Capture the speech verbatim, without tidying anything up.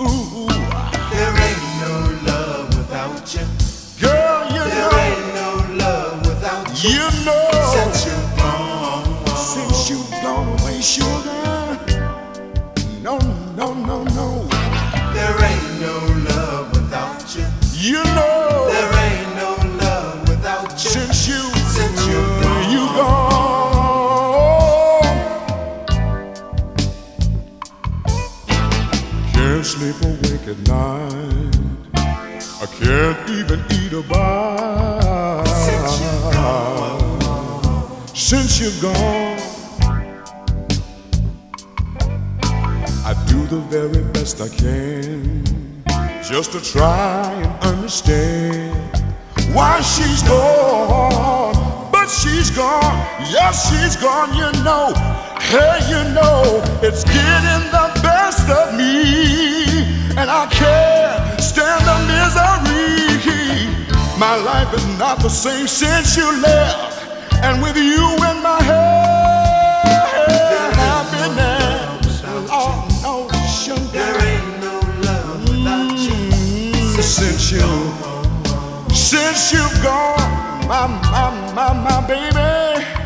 There ain't no love without you. Girl, you There know, ain't no love without you. you know, Since you've gone, since you've gone away, sugar. No, no, no, no. there ain't no love without you. You know, There ain't no love without you. since you, Since you've gone. you gone. Can't sleep awake at night. I can't even eat a bite. Since you've gone. Since you're gone, I do the very best I can just to try and understand why she's gone. But she's gone, yes, she's gone, you know. Hey, you know, it's getting the best of me, and I can't stand the misery. My life is not the same since you left, and with you in my head, happiness. Oh, no, sugar. There ain't no love without you. Since you, since you've gone, my, my, my, my baby.